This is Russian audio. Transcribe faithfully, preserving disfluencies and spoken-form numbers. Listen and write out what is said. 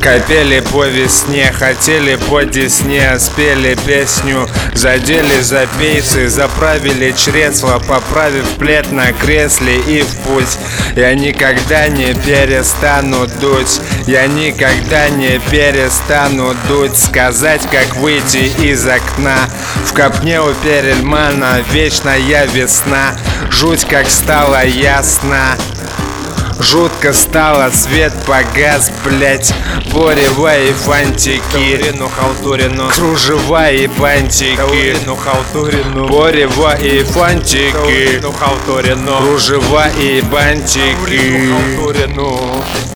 Копели по весне, хотели по десне, спели песню, задели за пейсы, заправили чресла, поправив плед на кресле и в путь. Я никогда не перестану дуть, я никогда не перестану дуть, сказать, как выйти из окна. В копне у Перельмана вечная весна, жуть как стало ясно. Жутко стало, свет погас, блять. Борева и фантики, кружева и бантики, Борева и фантики, кружева и бантики.